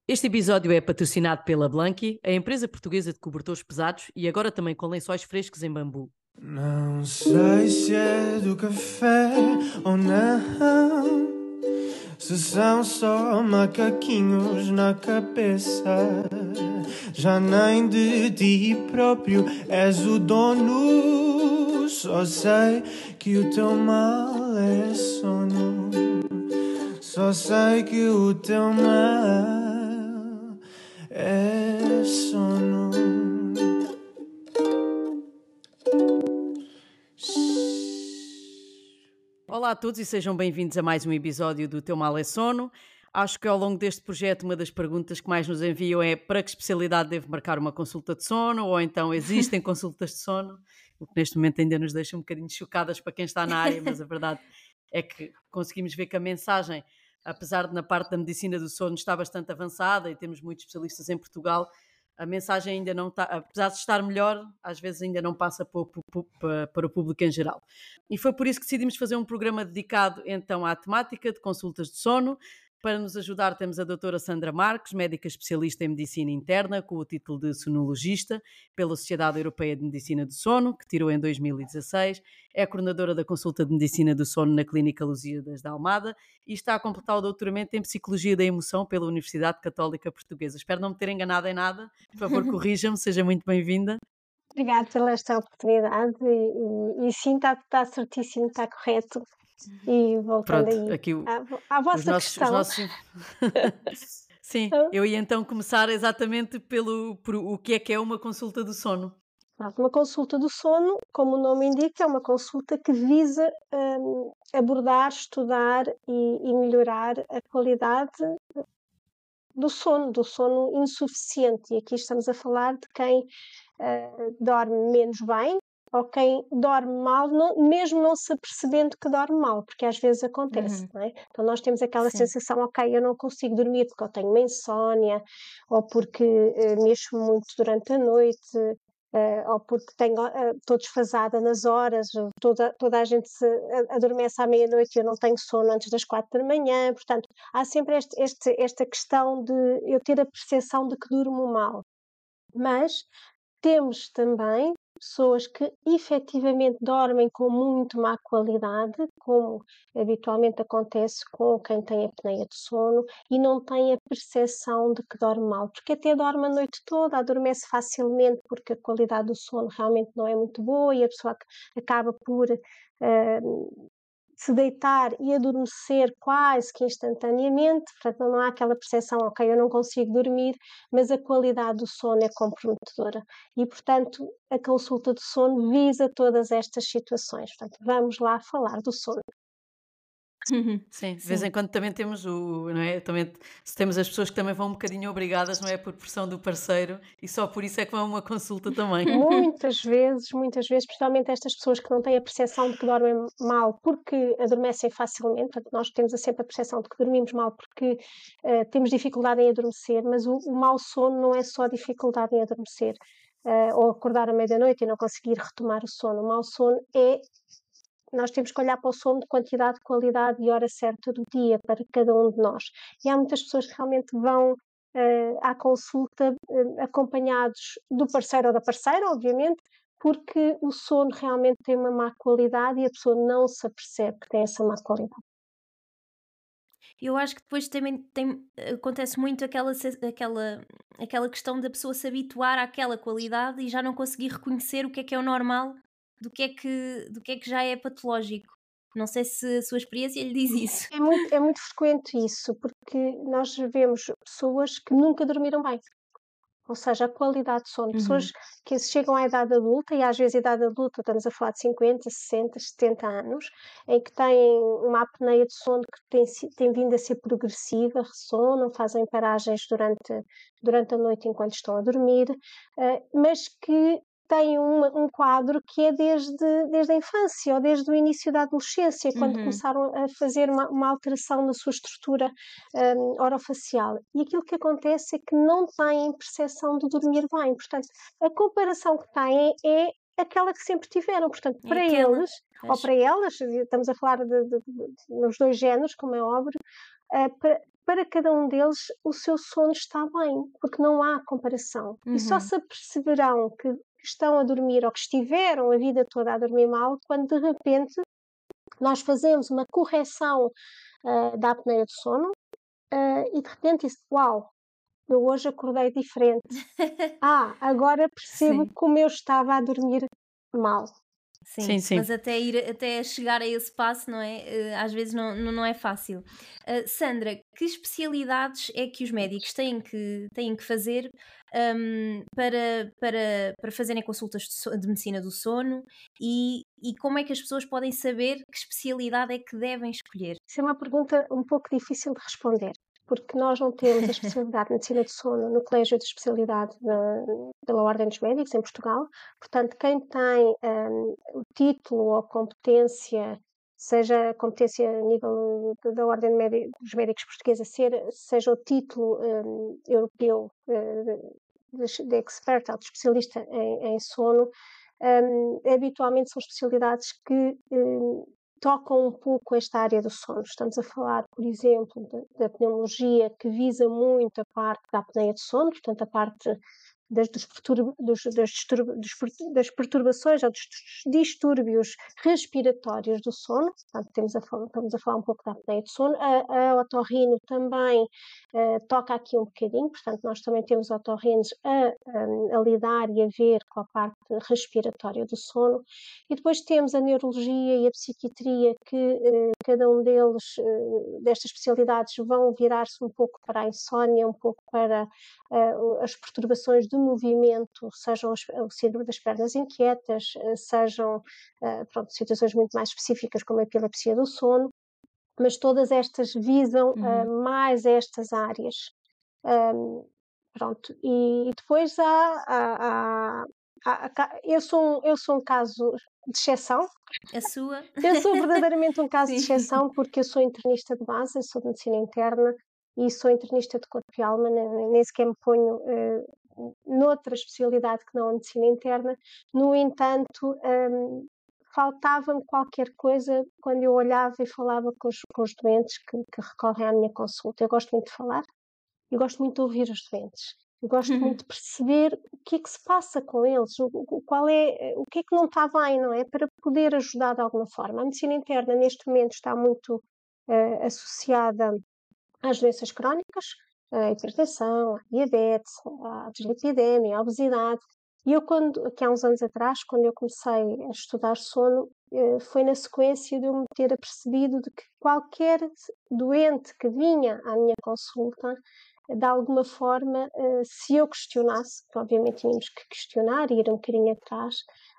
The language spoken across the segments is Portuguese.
Este episódio é patrocinado pela Blanqui, a empresa portuguesa de cobertores pesados e agora também com lençóis frescos em bambu. Não sei se é do café ou não, se são só macaquinhos na cabeça. Já nem de ti próprio és o dono. Só sei que o teu mal é sono. Só sei que o teu mal é sono. Olá a todos e sejam bem-vindos a mais um episódio do Teu Mal é Sono. Acho que ao longo deste projeto uma das perguntas que mais nos enviam é: para que especialidade devo marcar uma consulta de sono? Ou então existem consultas de sono? O que neste momento ainda nos deixa um bocadinho chocadas para quem está na área, mas a verdade é que conseguimos ver que a mensagem, apesar de na parte da medicina do sono estar bastante avançada e temos muitos especialistas em Portugal, a mensagem ainda não está, apesar de estar melhor, às vezes ainda não passa para o público em geral. E foi por isso que decidimos fazer um programa dedicado então à temática de consultas de sono. Para nos ajudar temos a doutora Sandra Marques, médica especialista em medicina interna, com o título de sonologista pela Sociedade Europeia de Medicina do Sono, que tirou em 2016. É a coordenadora da consulta de medicina do sono na Clínica Lusíadas da Almada e está a completar o doutoramento em Psicologia da Emoção pela Universidade Católica Portuguesa. Espero não me ter enganado em nada. Por favor, corrija-me, seja muito bem-vinda. Obrigada pela esta oportunidade e sim, está certíssimo, está correto. E voltando Pronto, aí aqui à vossa os questão. nossos... Sim, eu ia então começar exatamente por o que é uma consulta do sono. Uma consulta do sono, como o nome indica, é uma consulta que visa abordar, estudar e melhorar a qualidade do sono insuficiente. E aqui estamos a falar de quem dorme menos bem ou quem dorme mal, mesmo não se apercebendo que dorme mal, porque às vezes acontece, não é? Então nós temos aquela sensação, ok, eu não consigo dormir porque eu tenho uma insónia, ou porque mexo muito durante a noite, ou porque estou desfasada nas horas, toda a gente adormece à meia-noite e eu não tenho sono antes das 4 da manhã, portanto, há sempre esta questão de eu ter a percepção de que durmo mal. Mas temos também pessoas que efetivamente dormem com muito má qualidade, como habitualmente acontece com quem tem apneia de sono e não tem a percepção de que dorme mal, porque até dorme a noite toda, adormece facilmente porque a qualidade do sono realmente não é muito boa e a pessoa acaba por se deitar e adormecer quase que instantaneamente, portanto não há aquela percepção, ok, eu não consigo dormir, mas a qualidade do sono é comprometedora e, portanto, a consulta de sono visa todas estas situações. Portanto, vamos lá falar do sono. Sim, de vez em quando também temos não é? Também temos as pessoas que também vão um bocadinho obrigadas, não é? Por pressão do parceiro e só por isso é que vão a uma consulta também. Muitas vezes, principalmente estas pessoas que não têm a percepção de que dormem mal porque adormecem facilmente, portanto, nós temos sempre a percepção de que dormimos mal porque temos dificuldade em adormecer, mas o mau sono não é só dificuldade em adormecer ou acordar à meia-noite e não conseguir retomar o sono. O mau sono nós temos que olhar para o sono de quantidade, qualidade e hora certa do dia para cada um de nós. E há muitas pessoas que realmente vão à consulta acompanhados do parceiro ou da parceira, obviamente, porque o sono realmente tem uma má qualidade e a pessoa não se apercebe que tem essa má qualidade. Eu acho que depois também acontece muito aquela questão da pessoa se habituar àquela qualidade e já não conseguir reconhecer o que é o normal do que é que já é patológico. Não sei se a sua experiência lhe diz isso. É muito frequente isso, porque nós vemos pessoas que nunca dormiram bem. Ou seja, a qualidade de sono. Pessoas que chegam à idade adulta, e às vezes a idade adulta estamos a falar de 50, 60, 70 anos, em que têm uma apneia de sono que tem vindo a ser progressiva, ressonam, fazem paragens durante a noite enquanto estão a dormir, mas que têm um quadro que é desde a infância ou desde o início da adolescência, quando começaram a fazer uma alteração na sua estrutura orofacial. E aquilo que acontece é que não têm percepção de dormir bem. Portanto, a comparação que têm é aquela que sempre tiveram. Portanto, para eles, ou para elas, estamos a falar nos dois géneros, como é óbvio, para cada um deles o seu sono está bem, porque não há comparação. E só Uhum. se aperceberão que estão a dormir ou que estiveram a vida toda a dormir mal, quando de repente nós fazemos uma correção da apneia do sono e de repente isso, uau, eu hoje acordei diferente. Agora percebo Sim. como eu estava a dormir mal. Sim, Sim, sim. mas até chegar a esse passo, não é? Às vezes não é fácil. Sandra, que especialidades é que os médicos têm que fazer para fazerem consultas de medicina do sono e como é que as pessoas podem saber que especialidade é que devem escolher? Isso é uma pergunta um pouco difícil de responder, porque nós não temos a especialidade de medicina do sono no Colégio de Especialidade pela Ordem dos Médicos em Portugal. Portanto, quem tem o título ou competência, seja a competência a nível da Ordem dos Médicos Portuguesa, seja o título europeu de expert, de especialista em sono, habitualmente são especialidades que tocam um pouco esta área do sono. Estamos a falar, por exemplo, da pneumologia, que visa muito a parte da apneia de sono, portanto, a parte das perturbações ou dos distúrbios respiratórios do sono. Portanto, estamos a falar um pouco da apneia de sono. A otorrino também toca aqui um bocadinho, portanto, nós também temos otorrinos a lidar e a ver com a parte respiratória do sono. E depois temos a neurologia e a psiquiatria, que cada um deles, destas especialidades, vão virar-se um pouco para a insónia, um pouco para as perturbações do movimento, sejam o síndrome das pernas inquietas, sejam situações muito mais específicas como a epilepsia do sono, mas todas estas visam mais estas áreas. Pronto, e depois eu sou um caso de exceção. A sua? Eu sou verdadeiramente um caso de Sim. exceção, porque eu sou internista de base, eu sou de medicina interna e sou internista de corpo e alma, nem sequer me ponho noutra especialidade que não a medicina interna. No entanto, faltava-me qualquer coisa quando eu olhava e falava com os doentes que recorrem à minha consulta. Eu gosto muito de falar, eu gosto muito de ouvir os doentes. Eu gosto muito de perceber o que é que se passa com eles, o que é que não está bem, não é? Para poder ajudar de alguma forma. A medicina interna, neste momento, está muito associada às doenças crónicas, à hipertensão, à diabetes, à dislipidemia, à obesidade. E eu, aqui há uns anos atrás, quando eu comecei a estudar sono, foi na sequência de eu me ter apercebido de que qualquer doente que vinha à minha consulta, de alguma forma, se eu questionasse, que obviamente tínhamos que questionar e ir um bocadinho atrás,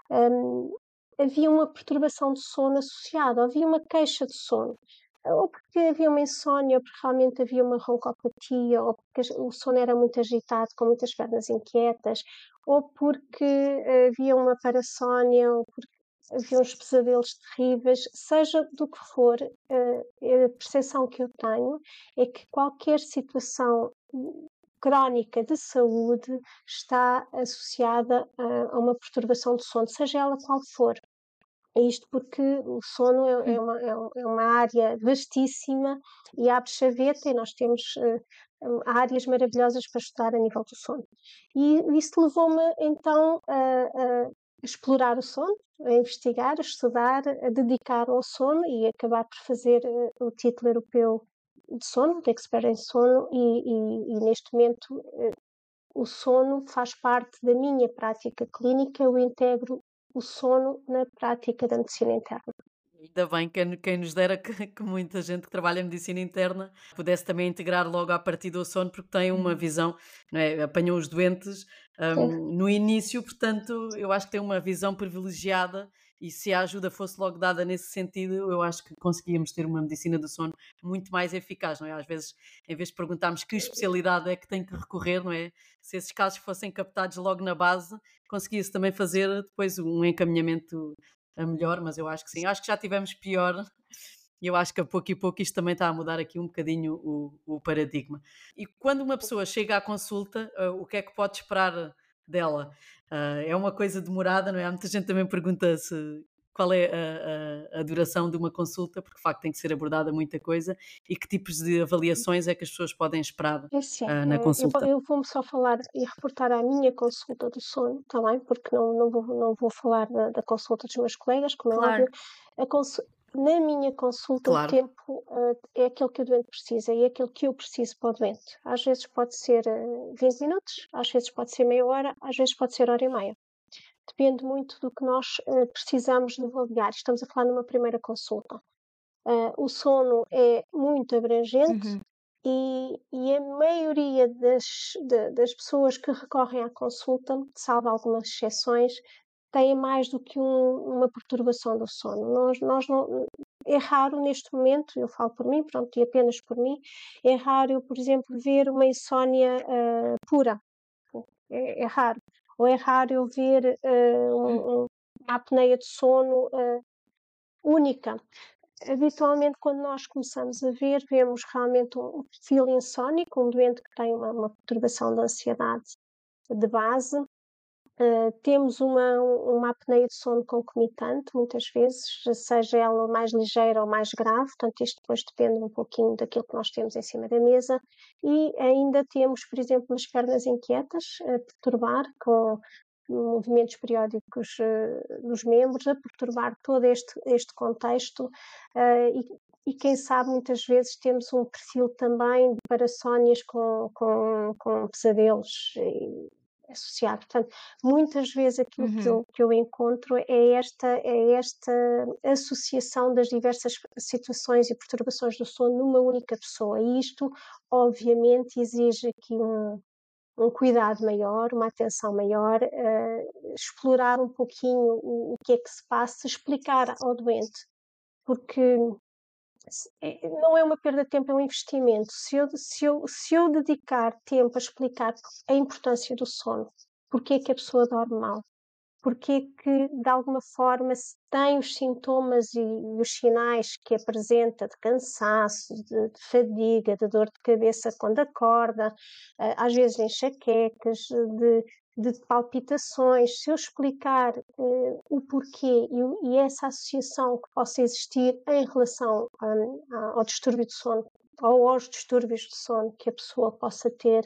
havia uma perturbação de sono associada, havia uma queixa de sono. Ou porque havia uma insónia, ou porque realmente havia uma roncopatia, ou porque o sono era muito agitado, com muitas pernas inquietas, ou porque havia uma parassónia, ou porque havia uns pesadelos terríveis, seja do que for, a percepção que eu tenho é que qualquer situação crónica de saúde está associada a uma perturbação de sono, seja ela qual for. Isto porque o sono é uma área vastíssima e abre chaveta e nós temos áreas maravilhosas para estudar a nível do sono. E isso levou-me então a explorar o sono, a investigar, a estudar, a dedicar ao sono e acabar por fazer o título europeu de sono, de expert em sono, e neste momento o sono faz parte da minha prática clínica, eu integro o sono na prática da medicina interna. Ainda bem, quem nos dera que muita gente que trabalha em medicina interna pudesse também integrar logo à partida do sono, porque tem uma visão, não é? Apanham os doentes no início, portanto, eu acho que tem uma visão privilegiada e se a ajuda fosse logo dada nesse sentido, eu acho que conseguíamos ter uma medicina do sono muito mais eficaz, não é? Às vezes, em vez de perguntarmos que especialidade é que tem que recorrer, não é? Se esses casos fossem captados logo na base, conseguia-se também fazer depois um encaminhamento a melhor, mas eu acho que sim. Acho que já tivemos pior e eu acho que a pouco e pouco isto também está a mudar aqui um bocadinho o paradigma. E quando uma pessoa chega à consulta, o que é que pode esperar dela? É uma coisa demorada, não é? Há muita gente também pergunta se qual é a duração de uma consulta, porque de facto tem que ser abordada muita coisa, e que tipos de avaliações é que as pessoas podem esperar É assim, na consulta? eu vou-me só falar e reportar à minha consulta do sono, está bem? Porque não vou falar da consulta dos meus colegas, como é óbvio. Claro, A consu Na minha consulta, o Claro, tempo, é aquele que o doente precisa e é aquele que eu preciso para o doente. Às vezes pode ser, 20 minutos, às vezes pode ser meia hora, às vezes pode ser hora e meia. Depende muito do que nós, precisamos de avaliar. Estamos a falar numa primeira consulta. O sono é muito abrangente uhum, e a maioria das pessoas que recorrem à consulta, salvo algumas exceções, têm mais do que uma perturbação do sono. Nós não, é raro neste momento, eu falo por mim, pronto, e apenas por mim, é raro eu, por exemplo, ver uma insónia pura. É raro. Ou é raro eu ver uma apneia de sono única. Habitualmente, quando nós começamos a ver, vemos realmente um perfil insónico, um doente que tem uma perturbação da ansiedade de base. Temos uma apneia de sono concomitante, muitas vezes, seja ela mais ligeira ou mais grave, portanto, isto depois depende um pouquinho daquilo que nós temos em cima da mesa. E ainda temos, por exemplo, as pernas inquietas a perturbar, com movimentos periódicos dos membros, a perturbar todo este contexto. E quem sabe, muitas vezes temos um perfil também de parassónias com pesadelos associado. Portanto, muitas vezes aquilo uhum, que eu encontro é esta associação das diversas situações e perturbações do sono numa única pessoa. E isto, obviamente, exige aqui um cuidado maior, uma atenção maior, explorar um pouquinho o que é que se passa, explicar ao doente, porque não é uma perda de tempo, é um investimento. Se eu dedicar tempo a explicar a importância do sono, porque é que a pessoa dorme mal, porque é que, de alguma forma, se tem os sintomas e os sinais que apresenta de cansaço, de fadiga, de dor de cabeça quando acorda, às vezes enxaquecas, de palpitações, se eu explicar o porquê e essa associação que possa existir em relação ao distúrbio de sono ou aos distúrbios de sono que a pessoa possa ter,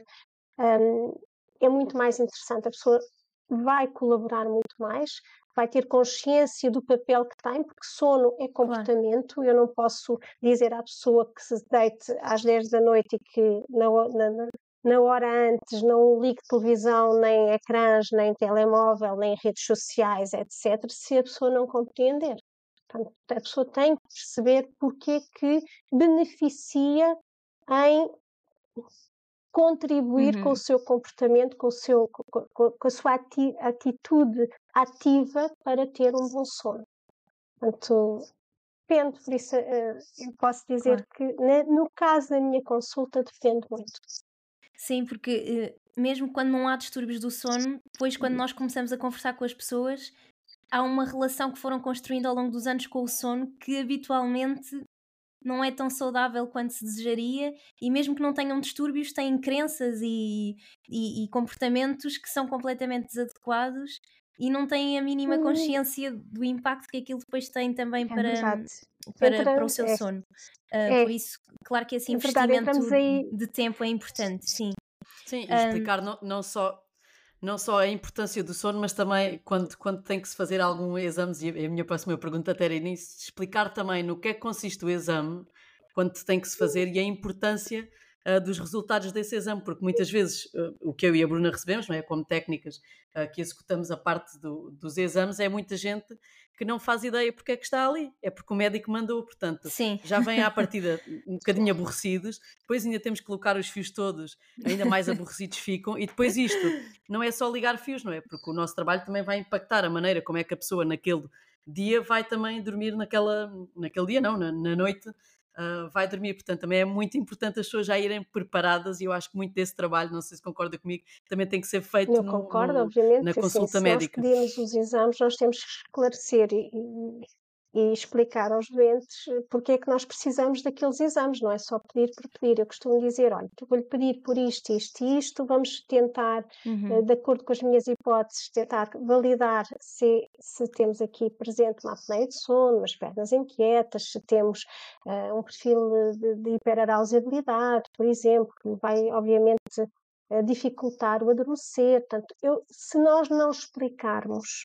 é muito mais interessante. A pessoa vai colaborar muito mais, vai ter consciência do papel que tem, porque sono é claro. comportamento. Eu não posso dizer à pessoa que se deite às 10 da noite e que na hora antes não ligue televisão, nem ecrãs, nem telemóvel, nem redes sociais, etc., se a pessoa não compreender. Portanto, a pessoa tem que perceber porque é que beneficia em contribuir com o Uhum. seu comportamento, com a sua atitude ativa para ter um bom sono. Portanto, depende, por isso eu posso dizer Claro. que no caso da minha consulta depende muito. Sim, porque, mesmo quando não há distúrbios do sono, depois quando nós começamos a conversar com as pessoas, há uma relação que foram construindo ao longo dos anos com o sono que habitualmente não é tão saudável quanto se desejaria, e mesmo que não tenham distúrbios, têm crenças e comportamentos que são completamente desadequados e não têm a mínima Hum, consciência do impacto que aquilo depois tem também É verdade. para o seu sono. Por É, isso, claro que esse é verdade, entramos investimento aí. de tempo é importante, sim. sim, e Hum, explicar não só a importância do sono, mas também quando tem que se fazer algum exames, e a minha próxima pergunta até era nisso, explicar também no que é que consiste o exame, quando tem que se fazer e a importância dos resultados desse exame, porque muitas vezes o que eu e a Bruna recebemos, não é, como técnicas que executamos a parte dos exames, é muita gente que não faz ideia porque é que está ali, é porque o médico mandou, portanto, sim. já vem à partida um bocadinho aborrecidos, depois ainda temos que colocar os fios todos, ainda mais aborrecidos ficam, e depois isto não é só ligar fios, não é? Porque o nosso trabalho também vai impactar a maneira como é que a pessoa naquele dia vai também dormir naquele dia não, na noite, vai dormir. Portanto, também é muito importante as pessoas já irem preparadas e eu acho que muito desse trabalho, não sei se concorda comigo, também tem que ser feito Eu concordo, obviamente, na assim, consulta se nós médica. pedimos os exames, nós temos que esclarecer e explicar aos doentes porque é que nós precisamos daqueles exames, não é só pedir por pedir. Eu costumo dizer, olha, eu vou-lhe pedir por isto, isto e isto, vamos tentar, de acordo com as minhas hipóteses, tentar validar se temos aqui presente uma apneia de sono, umas pernas inquietas, se temos um perfil de hiperarousabilidade, por exemplo, que vai, obviamente, dificultar o adormecer. Portanto, se nós não explicarmos,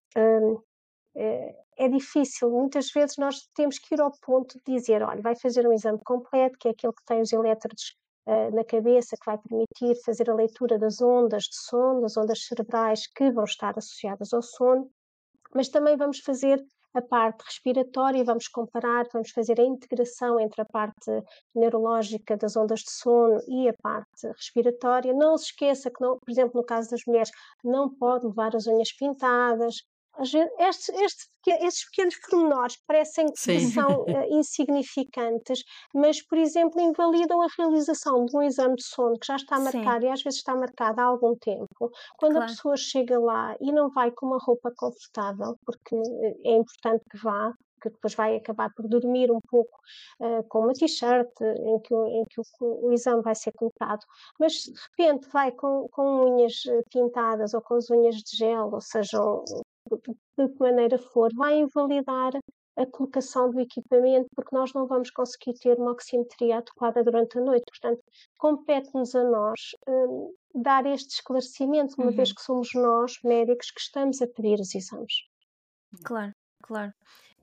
é difícil. Muitas vezes nós temos que ir ao ponto de dizer, olha, vai fazer um exame completo, que é aquele que tem os elétrodos na cabeça, que vai permitir fazer a leitura das ondas de sono, das ondas cerebrais que vão estar associadas ao sono, mas também vamos fazer a parte respiratória, vamos comparar, vamos fazer a integração entre a parte neurológica das ondas de sono e a parte respiratória. Não se esqueça que, não, por exemplo, no caso das mulheres, não pode levar as unhas pintadas. Às vezes, estes pequenos pormenores parecem que Sim. são insignificantes, mas, por exemplo, invalidam a realização de um exame de sono que já está Sim. marcado e às vezes está marcado há algum tempo. Quando a Claro. pessoa chega lá e não vai com uma roupa confortável, porque é importante que vá, que depois vai acabar por dormir um pouco com uma t-shirt em que o exame vai ser colocado, mas de repente vai com unhas pintadas ou com as unhas de gel, ou seja, de que maneira for, vai invalidar a colocação do equipamento, porque nós não vamos conseguir ter uma oximetria adequada durante a noite. Portanto, compete-nos a nós dar este esclarecimento, uma vez que somos nós, médicos, que estamos a pedir os exames. Claro, claro.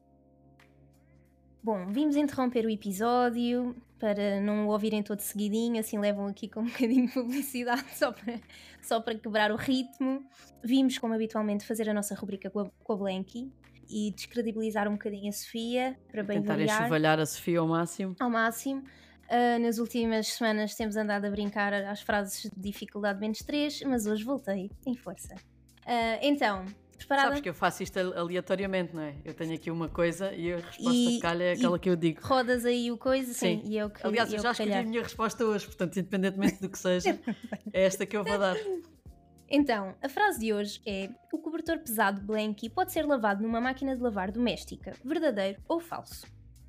Bom, vimos interromper o episódio para não o ouvirem todo seguidinho, assim levam aqui com um bocadinho de publicidade só para quebrar o ritmo. Vimos, como habitualmente, fazer a nossa rubrica com a Blanky e descredibilizar um bocadinho a Sofia, para bem Tentar variar enxovalhar a Sofia ao máximo. ao máximo. Nas últimas semanas temos andado a brincar às frases de dificuldade menos 3, mas hoje voltei em força. Então, preparada? Sabes que eu faço isto aleatoriamente, não é? Eu tenho aqui uma coisa e a resposta E- que calha é aquela que eu digo. Rodas aí o coisa, sim, Sim. e é o que Aliás, e é eu o já que escolhi a calhar. minha resposta hoje, portanto, independentemente do que seja, é esta que eu vou dar. Então, a frase de hoje é: o cobertor pesado Blanky pode ser lavado numa máquina de lavar doméstica. Verdadeiro ou falso?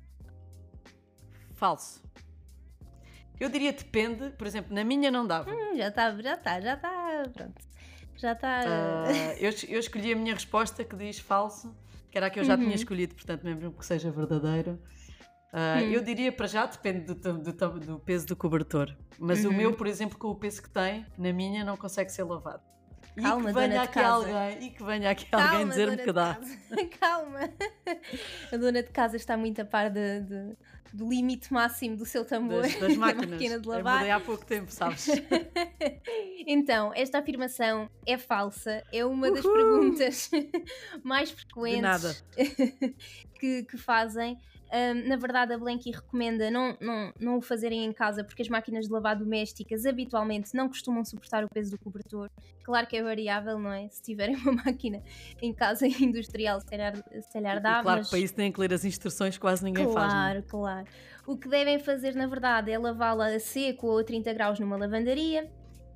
Falso. Eu diria depende, por exemplo, na minha não dava. Já está, pronto. Já está. Eu escolhi a minha resposta que diz falso, que era a que eu já tinha escolhido, portanto, mesmo que seja verdadeiro. Eu diria para já depende do peso do cobertor, mas o meu, por exemplo, com o peso que tem, na minha não consegue ser lavado. Calma, e que venha dona de aqui casa. alguém e que venha aqui alguém dizer-me dona que de dá. casa. Calma. A dona de casa está muito a par do limite máximo do seu tambor Das da máquinas. máquina de Eu lavar. mudei há pouco tempo, sabes? Então, esta afirmação é falsa, é uma das perguntas mais frequentes nada. que fazem. Na verdade, a Blanky recomenda não o fazerem em casa, porque as máquinas de lavar domésticas habitualmente não costumam suportar o peso do cobertor. Claro que é variável, não é? Se tiverem uma máquina em casa industrial, se calhar dá, E claro mas... que para isso têm que ler as instruções, quase ninguém faz. Não é? Claro. O que devem fazer, na verdade, é lavá-la a seco ou a 30 graus numa lavandaria.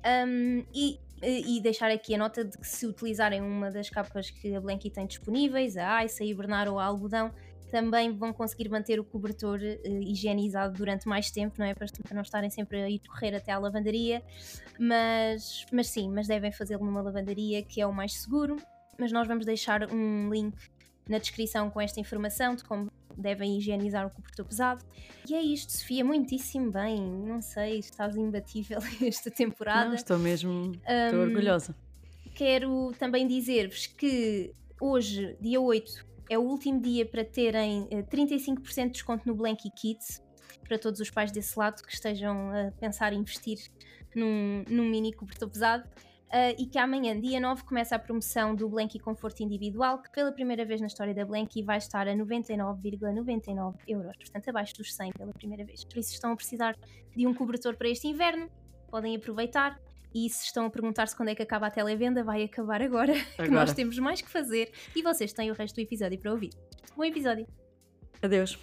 E deixar aqui a nota de que, se utilizarem uma das capas que a Blanky tem disponíveis, a Ice, a Hibernar ou a algodão, também vão conseguir manter o cobertor higienizado durante mais tempo, não é? Para não estarem sempre a ir correr até à lavandaria, mas devem fazê-lo numa lavandaria, que é o mais seguro. Mas nós vamos deixar um link na descrição com esta informação de como devem higienizar o cobertor pesado. E é isto, Sofia, muitíssimo bem. Não sei, estás imbatível esta temporada. Não, estou orgulhosa. Quero também dizer-vos que hoje, dia 8, é o último dia para terem 35% de desconto no Blanky Kids, para todos os pais desse lado que estejam a pensar em investir num mini cobertor pesado. E que amanhã, dia 9, começa a promoção do Blanky Conforto Individual, que pela primeira vez na história da Blanky vai estar a 99,99 €, portanto abaixo dos 100 pela primeira vez. Por isso, estão a precisar de um cobertor para este inverno, podem aproveitar. E se estão a perguntar-se quando é que acaba a televenda, vai acabar agora. Que nós temos mais que fazer e vocês têm o resto do episódio para ouvir. Bom episódio. Adeus.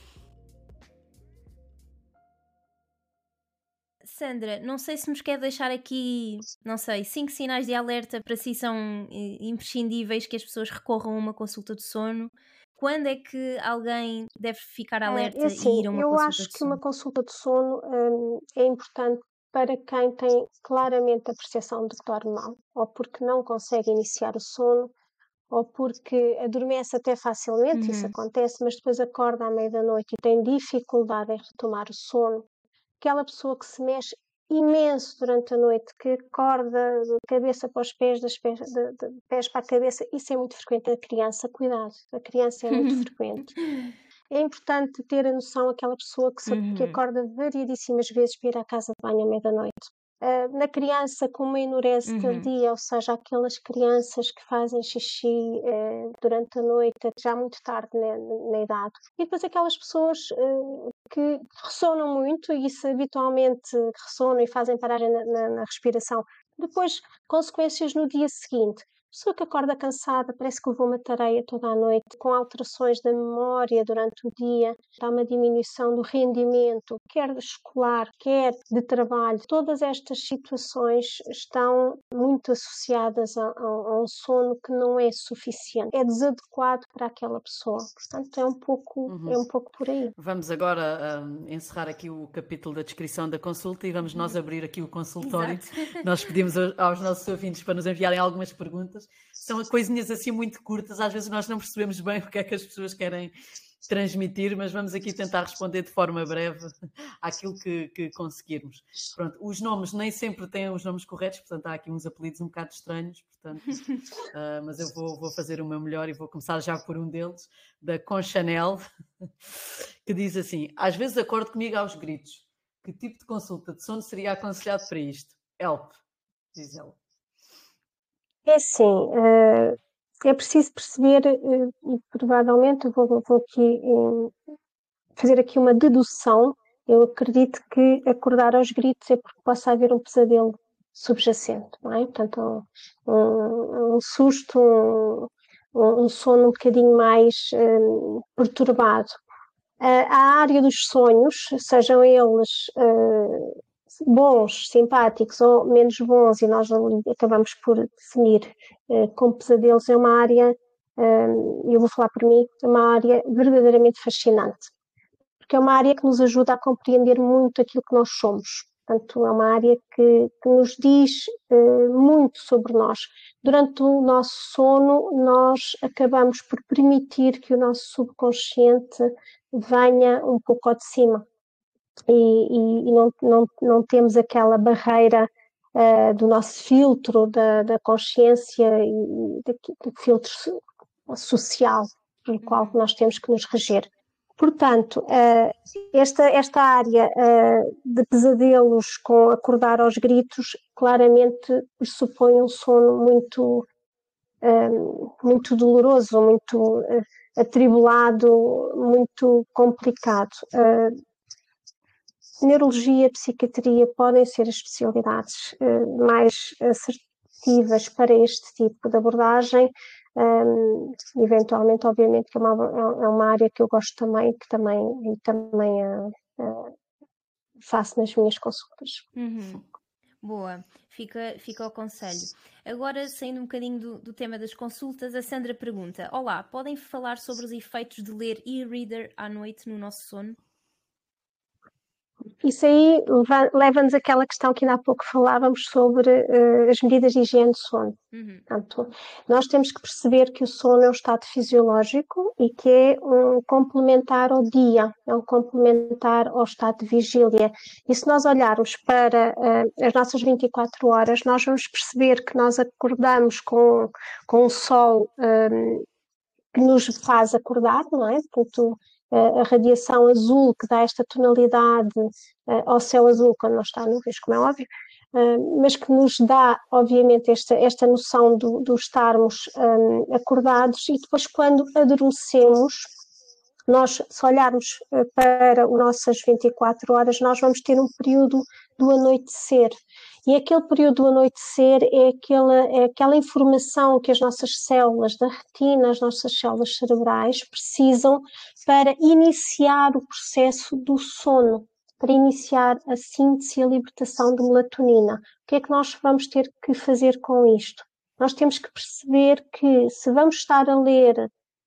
Sandra, não sei se nos quer deixar aqui, 5 sinais de alerta para si são imprescindíveis que as pessoas recorram a uma consulta de sono. quando é que alguém deve ficar É alerta assim, e ir a uma eu consulta acho de que uma sono? consulta de sono é importante para quem tem claramente a percepção de que dorme mal, ou porque não consegue iniciar o sono, ou porque adormece até facilmente, isso Uhum. acontece, mas depois acorda à meia da noite e tem dificuldade em retomar o sono. Aquela pessoa que se mexe imenso durante a noite, que acorda de cabeça para os pés, de pés para a cabeça, isso é muito frequente na criança, cuidado, a criança é muito frequente. É importante ter a noção aquela pessoa que Uhum. acorda variedíssimas vezes para ir à casa de banho à meia-da-noite. Na criança com uma enurese Uhum. tardia, ou seja, aquelas crianças que fazem xixi durante a noite, já muito tarde na idade. E depois aquelas pessoas que ressonam muito, e isso habitualmente ressonam e fazem paragem na respiração. Depois, consequências no dia seguinte. Pessoa que acorda cansada, parece que levou uma tareia toda a noite, com alterações da memória durante o dia, há uma diminuição do rendimento, quer escolar, quer de trabalho. Todas estas situações estão muito associadas a um sono que não é suficiente, é desadequado para aquela pessoa. Portanto, é um pouco por aí. Vamos agora encerrar aqui o capítulo da descrição da consulta e vamos nós abrir aqui o consultório. Exato. Nós pedimos aos nossos ouvintes para nos enviarem algumas perguntas. São coisinhas assim muito curtas, às vezes nós não percebemos bem o que é que as pessoas querem transmitir, mas vamos aqui tentar responder de forma breve àquilo que conseguirmos. Pronto, os nomes nem sempre têm os nomes corretos, portanto há aqui uns apelidos um bocado estranhos, portanto, mas eu vou fazer o meu melhor e vou começar já por um deles, da Conchanel, que diz assim: às vezes acordo comigo aos gritos. Que tipo de consulta de sono seria aconselhado para isto? Help, diz ela. É assim, é preciso perceber, e provavelmente eu vou aqui fazer aqui uma dedução. Eu acredito que acordar aos gritos é porque possa haver um pesadelo subjacente, não é? Portanto, um susto, um sono um bocadinho mais perturbado. A área dos sonhos, sejam eles bons, simpáticos ou menos bons, e nós acabamos por definir como pesadelos, é uma área, eu vou falar por mim, é uma área verdadeiramente fascinante, porque é uma área que nos ajuda a compreender muito aquilo que nós somos. Portanto, é uma área que nos diz muito sobre nós. Durante o nosso sono, nós acabamos por permitir que o nosso subconsciente venha um pouco ao de cima. E não temos aquela barreira do nosso filtro da consciência e do filtro social pelo qual nós temos que nos reger. Portanto, esta área de pesadelos com acordar aos gritos claramente pressupõe um sono muito doloroso, muito atribulado, muito complicado. Neurologia, psiquiatria podem ser as especialidades mais assertivas para este tipo de abordagem. Eventualmente, obviamente, que é uma área que eu gosto também, que também faço nas minhas consultas. Uhum. Boa, fica o conselho. Agora, saindo um bocadinho do tema das consultas, a Sandra pergunta: olá, podem falar sobre os efeitos de ler e-reader à noite no nosso sono? Isso aí leva-nos àquela questão que ainda há pouco falávamos sobre as medidas de higiene de sono. Portanto, nós temos que perceber que o sono é um estado fisiológico e que é um complementar ao dia, é um complementar ao estado de vigília. E se nós olharmos para as nossas 24 horas, nós vamos perceber que nós acordamos com o sol que nos faz acordar, não é? Portanto, a radiação azul que dá esta tonalidade ao céu azul quando não está nuvens, como é óbvio, mas que nos dá, obviamente, esta noção do estarmos acordados, e depois quando adormecemos, nós, se olharmos para as nossas 24 horas, nós vamos ter um período do anoitecer. E aquele período do anoitecer é aquela informação que as nossas células da retina, as nossas células cerebrais precisam para iniciar o processo do sono, para iniciar a síntese e a libertação de melatonina. O que é que nós vamos ter que fazer com isto? Nós temos que perceber que se vamos estar a ler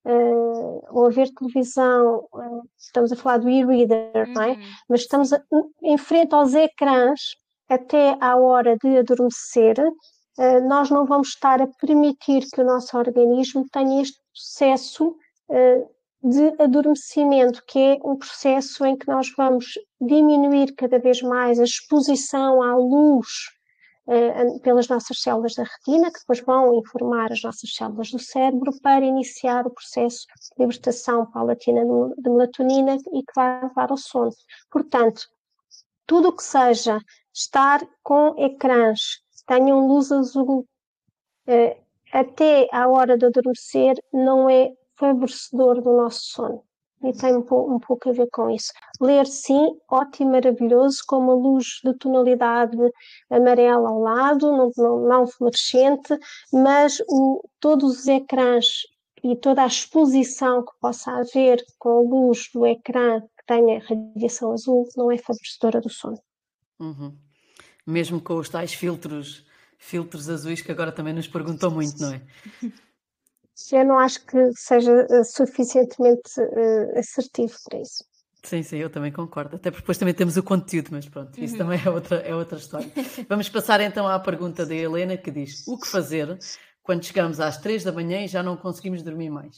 ou a ver televisão, estamos a falar do e-reader, não é? Mas estamos em frente aos ecrãs até à hora de adormecer, nós não vamos estar a permitir que o nosso organismo tenha este processo de adormecimento, que é um processo em que nós vamos diminuir cada vez mais a exposição à luz pelas nossas células da retina, que depois vão informar as nossas células do cérebro para iniciar o processo de libertação paulatina de melatonina e que vai levar ao sono. Portanto, tudo o que seja estar com ecrãs que tenham luz azul até à hora de adormecer não é favorecedor do nosso sono. E tem um pouco a ver com isso. Ler, sim, ótimo, maravilhoso, com uma luz de tonalidade amarela ao lado, não fluorescente, mas todos os ecrãs e toda a exposição que possa haver com a luz do ecrã que tenha radiação azul não é favorecedora do sono. Mesmo com os tais filtros azuis que agora também nos perguntam muito, não é? Eu não acho que seja suficientemente assertivo para isso. Sim, eu também concordo. Até porque depois também temos o conteúdo, mas pronto, isso também é outra história. Vamos passar então à pergunta da Helena, que diz: o que fazer quando chegamos às 3 da manhã e já não conseguimos dormir mais?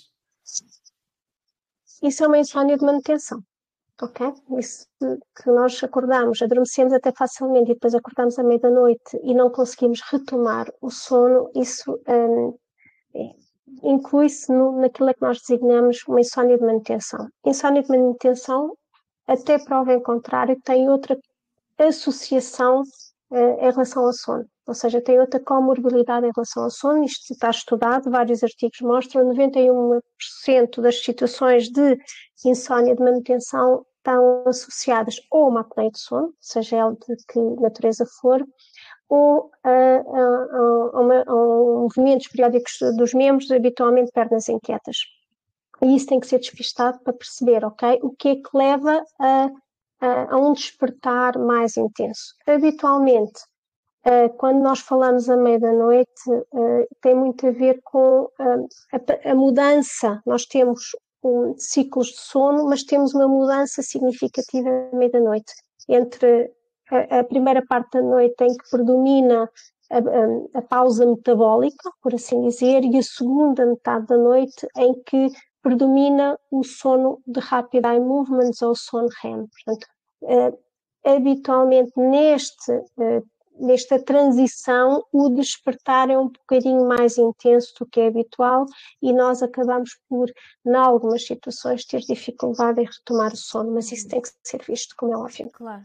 Isso é uma insónia de manutenção, ok? Isso que nós acordamos, adormecemos até facilmente e depois acordamos à meia da noite e não conseguimos retomar o sono, isso inclui-se naquilo que nós designamos uma insónia de manutenção. Insónia de manutenção, até prova em contrário, tem outra associação em relação ao sono, ou seja, tem outra comorbilidade em relação ao sono. Isto está estudado, vários artigos mostram, 91% das situações de insónia de manutenção estão associadas ou a uma apneia de sono, seja ela de que natureza for, ou a movimentos periódicos dos membros, habitualmente pernas inquietas. E isso tem que ser despistado para perceber, ok, o que é que leva a um despertar mais intenso. Habitualmente, quando nós falamos à meia da noite, tem muito a ver com a mudança. Nós temos ciclos de sono, mas temos uma mudança significativa à meia da noite, entre a primeira parte da noite em que predomina a pausa metabólica, por assim dizer, e a segunda metade da noite em que predomina o sono de rapid eye movements ou sono REM. Portanto, habitualmente nesta transição o despertar é um bocadinho mais intenso do que é habitual e nós acabamos por, em algumas situações, ter dificuldade em retomar o sono, mas isso tem que ser visto, como é óbvio. Claro.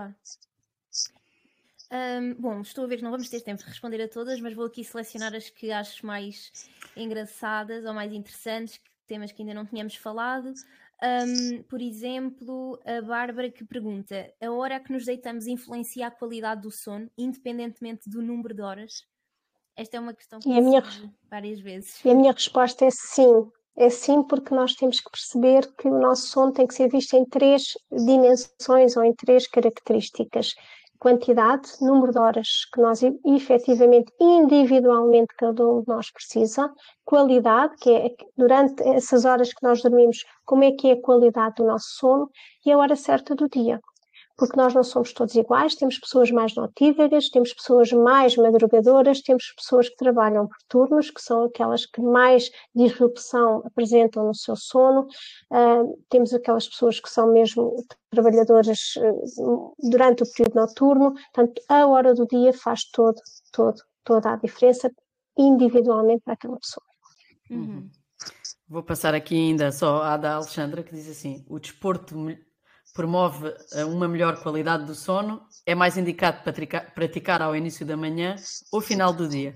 Bom, estou a ver que não vamos ter tempo de responder a todas, mas vou aqui selecionar as que acho mais engraçadas ou mais interessantes, temas que ainda não tínhamos falado. Por exemplo, a Bárbara que pergunta: a hora a que nos deitamos influencia a qualidade do sono, independentemente do número de horas? Esta é uma questão que eu várias vezes. E a minha resposta é sim. É sim, porque nós temos que perceber que o nosso sono tem que ser visto em 3 dimensões ou em 3 características. Quantidade, número de horas que nós efetivamente, individualmente, cada um de nós precisa. Qualidade, que é durante essas horas que nós dormimos, como é que é a qualidade do nosso sono, e a hora certa do dia. Porque nós não somos todos iguais, temos pessoas mais notívagas, temos pessoas mais madrugadoras, temos pessoas que trabalham por turnos, que são aquelas que mais disrupção apresentam no seu sono, temos aquelas pessoas que são mesmo trabalhadoras durante o período noturno. Portanto, a hora do dia faz toda a diferença individualmente para aquela pessoa. Vou passar aqui ainda só à da Alexandra, que diz assim: o desporto promove uma melhor qualidade do sono, é mais indicado praticar ao início da manhã ou final do dia?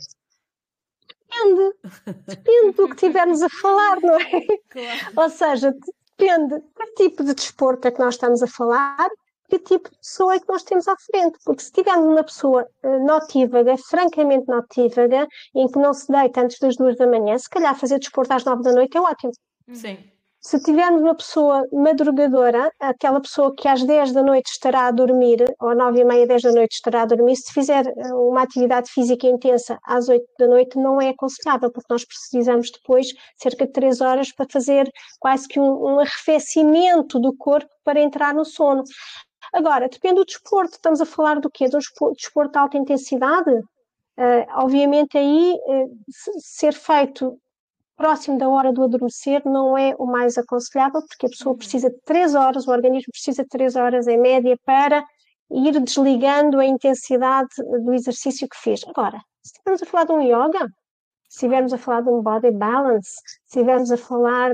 Depende do que estivermos a falar, não é? Claro. Ou seja, depende que tipo de desporto é que nós estamos a falar, que tipo de pessoa é que nós temos à frente. Porque se tivermos uma pessoa notívaga, francamente notívaga, em que não se deita antes das 2 da manhã, se calhar fazer desporto às 9 da noite é ótimo. Sim. Se tivermos uma pessoa madrugadora, aquela pessoa que às 10 da noite estará a dormir, ou às 9h30, 10 da noite estará a dormir, se fizer uma atividade física intensa às 8 da noite, não é aconselhável, porque nós precisamos depois cerca de 3 horas para fazer quase que um arrefecimento do corpo para entrar no sono. Agora, depende do desporto. Estamos a falar do quê? Do desporto de alta intensidade? Obviamente aí ser feito próximo da hora do adormecer não é o mais aconselhável, porque a pessoa precisa de 3 horas, o organismo precisa de 3 horas em média para ir desligando a intensidade do exercício que fez. Agora, se estivermos a falar de um yoga, se estivermos a falar de um body balance, se estivermos a falar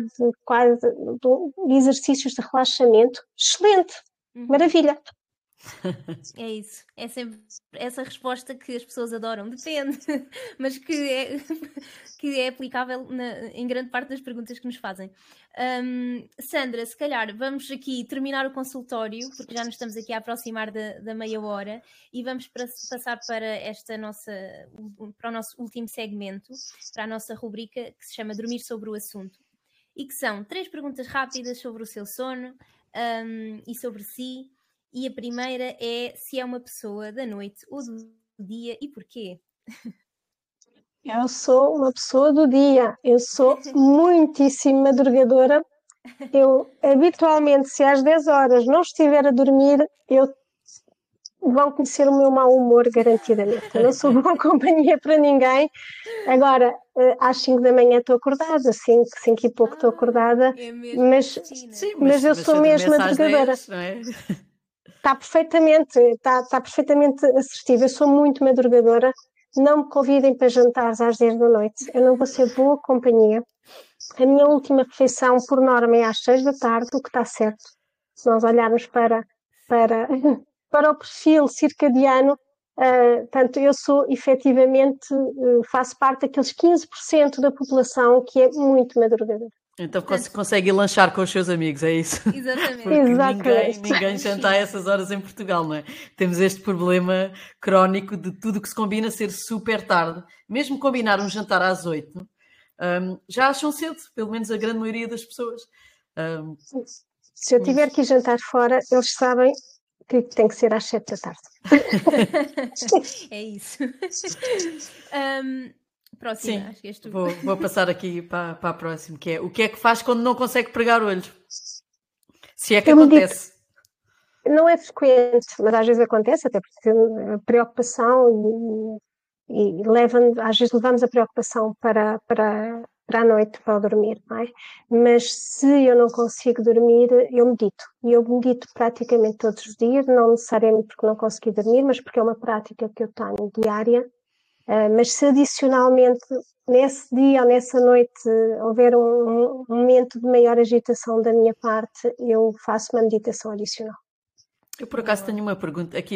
de exercícios de relaxamento, excelente, maravilha. É isso, é sempre essa resposta que as pessoas adoram, depende, mas que é aplicável em grande parte das perguntas que nos fazem. Sandra, se calhar vamos aqui terminar o consultório, porque já nos estamos aqui a aproximar da meia hora, e vamos passar para para o nosso último segmento, para a nossa rubrica que se chama Dormir sobre o Assunto, e que são 3 perguntas rápidas sobre o seu sono e sobre si. E a primeira é se é uma pessoa da noite ou do dia e porquê? Eu sou uma pessoa do dia, eu sou muitíssimo madrugadora. Eu, habitualmente, se às 10 horas não estiver a dormir, vão conhecer o meu mau humor, garantidamente. Eu não sou boa companhia para ninguém. Agora, às 5 da manhã estou acordada, 5 e pouco estou acordada, É mesmo, mas eu sou mesmo madrugadora. Não é? Está perfeitamente assertiva. Eu sou muito madrugadora. Não me convidem para jantares às 10 da noite. Eu não vou ser boa companhia. A minha última refeição, por norma, é às 6 da tarde, o que está certo. Se nós olharmos para o perfil circadiano, portanto, eu sou, efetivamente, faço parte daqueles 15% da população que é muito madrugadora. Então consegue ir lanchar com os seus amigos, é isso? Exatamente. Porque ninguém janta a essas horas em Portugal, não é? Temos este problema crónico de tudo que se combina ser super tarde. Mesmo combinar um jantar às 8, já acham cedo, pelo menos a grande maioria das pessoas. Se eu tiver que ir jantar fora, eles sabem que tem que ser às 7 da tarde. É isso. Próxima, sim, acho que és tu. Vou passar aqui para a próxima, que é o que é que faz quando não consegue pregar olhos? Se é que acontece. Não é frequente, mas às vezes acontece, até porque a preocupação e às vezes levamos a preocupação para a noite, para dormir, não é? Mas se eu não consigo dormir, eu medito. E eu medito praticamente todos os dias, não necessariamente porque não consegui dormir, mas porque é uma prática que eu tenho diária. Mas se adicionalmente nesse dia ou nessa noite houver um momento de maior agitação da minha parte, eu faço uma meditação adicional. Eu por acaso tenho uma pergunta aqui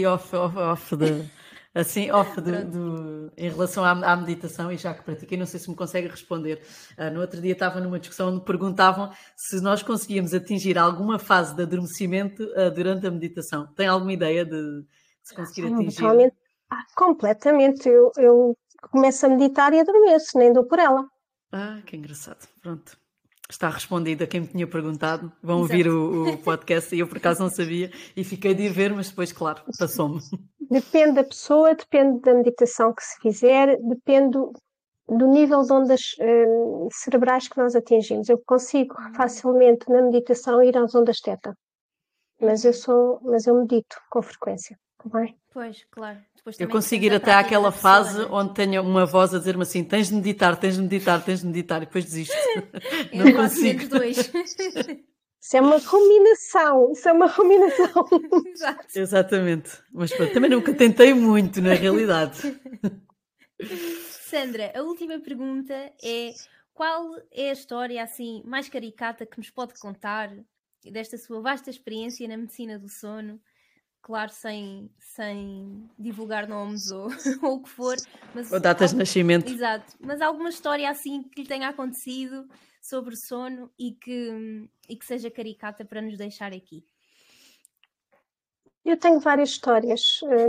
em relação à meditação, e já que pratiquei, não sei se me consegue responder. No outro dia estava numa discussão onde perguntavam se nós conseguíamos atingir alguma fase de adormecimento durante a meditação. Tem alguma ideia de se conseguir atingir? Completamente. Eu começo a meditar e adormeço, nem dou por ela. Que engraçado. Pronto. Está respondido a quem me tinha perguntado. Vão ouvir o podcast e eu por acaso não sabia e fiquei de ir ver, mas depois, claro, passou-me. Depende da pessoa, depende da meditação que se fizer, depende do nível de ondas cerebrais que nós atingimos. Eu consigo facilmente na meditação ir às ondas teta, mas eu medito com frequência. Bem? Pois, claro. Eu consigo ir até àquela fase onde tenho uma voz a dizer-me assim: tens de meditar, tens de meditar, tens de meditar, e depois desisto. Não consigo. Isso é uma combinação. Exato. Exatamente. Mas pronto, também nunca tentei muito, na realidade. Sandra, a última pergunta é: qual é a história assim mais caricata que nos pode contar desta sua vasta experiência na medicina do sono? Claro, sem divulgar nomes ou o que for. Mas ou datas de nascimento. Exato. Mas alguma história assim que lhe tenha acontecido sobre sono e que seja caricata para nos deixar aqui? Eu tenho várias histórias.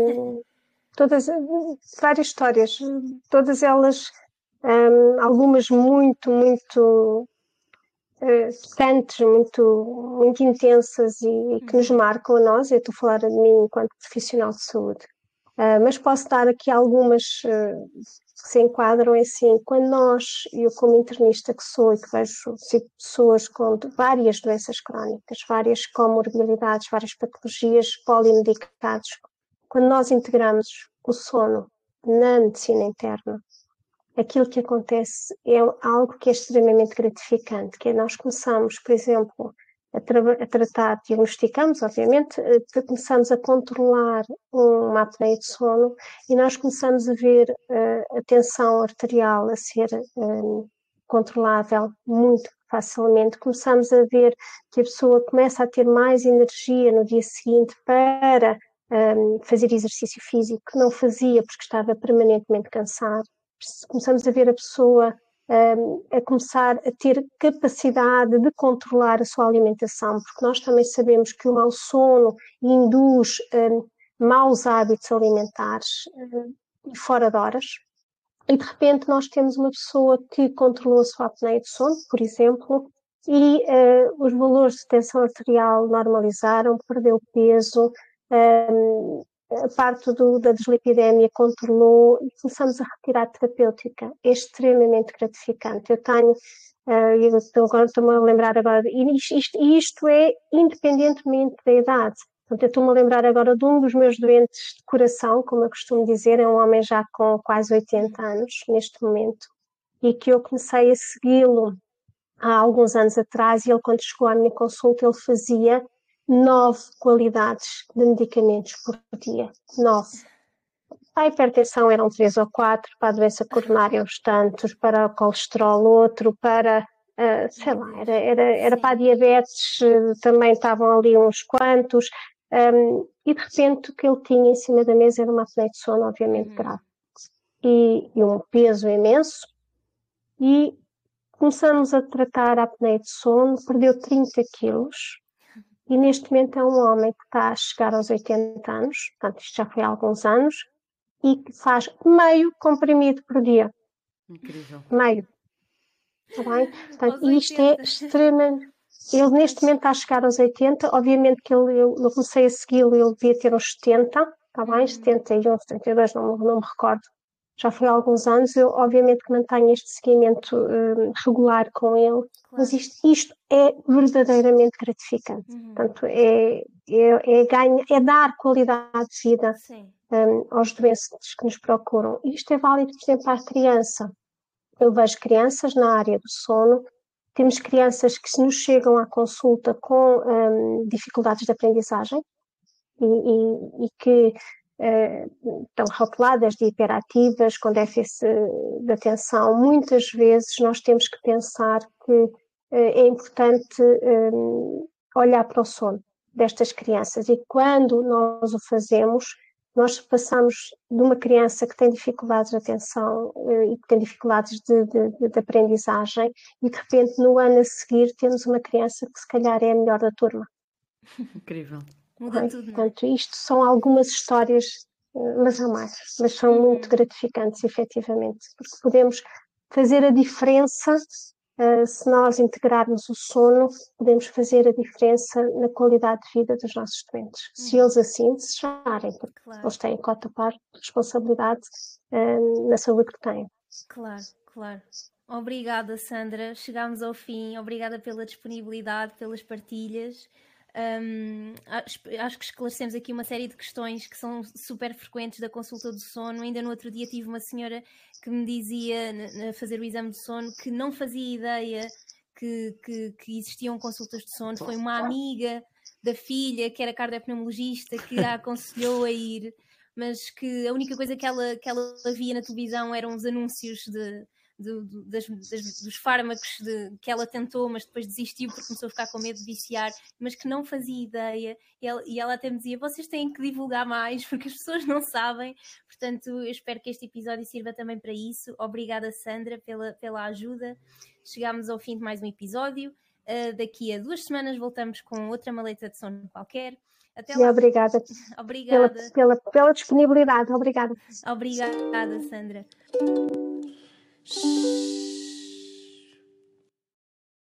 Várias histórias. Todas elas, algumas muito, muito secantes, muito intensas e que nos marcam a nós. Eu estou a falar de mim enquanto profissional de saúde. Mas posso dar aqui algumas que se enquadram assim, quando nós, eu como internista que sou e que vejo pessoas com várias doenças crónicas, várias comorbilidades, várias patologias, polimedicados, quando nós integramos o sono na medicina interna, aquilo que acontece é algo que é extremamente gratificante, que é nós começamos, por exemplo, a tratar, diagnosticamos, obviamente, começamos a controlar uma apneia de sono e nós começamos a ver a tensão arterial a ser controlável muito facilmente. Começamos a ver que a pessoa começa a ter mais energia no dia seguinte para fazer exercício físico, que não fazia porque estava permanentemente cansado. Começamos a ver a pessoa a começar a ter capacidade de controlar a sua alimentação, porque nós também sabemos que o mau sono induz maus hábitos alimentares e fora de horas. E de repente nós temos uma pessoa que controlou a sua apneia de sono, por exemplo, e os valores de tensão arterial normalizaram, perdeu peso, a parte da dislipidemia controlou e começamos a retirar terapêutica. É extremamente gratificante. Eu tenho, estou-me a lembrar agora, e isto é independentemente da idade. Portanto, eu estou-me a lembrar agora de um dos meus doentes de coração, como eu costumo dizer, é um homem já com quase 80 anos neste momento, e que eu comecei a segui-lo há alguns anos atrás, e ele, quando chegou à minha consulta, ele fazia 9 qualidades de medicamentos por dia. 9. Para a hipertensão eram 3 ou 4, para a doença coronária uns tantos, para o colesterol outro, para, sei lá, era para a diabetes, também estavam ali uns quantos, e de repente o que ele tinha em cima da mesa era uma apneia de sono, obviamente grave, e um peso imenso, e começamos a tratar a apneia de sono, perdeu 30 quilos, e neste momento é um homem que está a chegar aos 80 anos, portanto isto já foi há alguns anos, e que faz meio comprimido por dia. Incrível. Meio. Está bem? Portanto, isto é extremamente... Ele neste momento está a chegar aos 80, obviamente que eu comecei a segui-lo, ele devia ter uns 70, está bem? 71, 72, não me recordo. Já foi há alguns anos, eu obviamente que mantenho este seguimento regular com ele, mas isto é verdadeiramente gratificante. Portanto, é dar qualidade de vida aos doentes que nos procuram. E isto é válido, por exemplo, para a criança. Eu vejo crianças na área do sono, temos crianças que nos chegam à consulta com dificuldades de aprendizagem e que estão rotuladas de hiperativas, com déficit de atenção. Muitas vezes nós temos que pensar que é importante olhar para o sono destas crianças, e quando nós o fazemos, nós passamos de uma criança que tem dificuldades de atenção e que tem dificuldades de aprendizagem, e de repente no ano a seguir temos uma criança que se calhar é a melhor da turma. Incrível. Muda tudo, não é? Portanto, isto são algumas histórias, mas há mais, mas são muito gratificantes, efetivamente, porque podemos fazer a diferença, se nós integrarmos o sono, podemos fazer a diferença na qualidade de vida dos nossos doentes, se eles assim desejarem, porque eles têm cota parte de responsabilidade na saúde que têm. Claro. Obrigada, Sandra. Chegámos ao fim. Obrigada pela disponibilidade, pelas partilhas. Acho que esclarecemos aqui uma série de questões que são super frequentes da consulta do sono. Ainda no outro dia tive uma senhora que me dizia, a fazer o exame de sono, que não fazia ideia que existiam consultas de sono. Foi uma amiga da filha, que era cardiopneumologista, que a aconselhou a ir, mas que a única coisa que ela via na televisão eram os anúncios dos fármacos que ela tentou, mas depois desistiu porque começou a ficar com medo de viciar, mas que não fazia ideia, e ela até me dizia: vocês têm que divulgar mais porque as pessoas não sabem. Portanto, eu espero que este episódio sirva também para isso. Obrigada, Sandra, pela ajuda. Chegámos ao fim de mais um episódio. Daqui a 2 semanas voltamos com outra maleta de sono qualquer. Até lá. Obrigada. Pela disponibilidade. Obrigada, Sandra.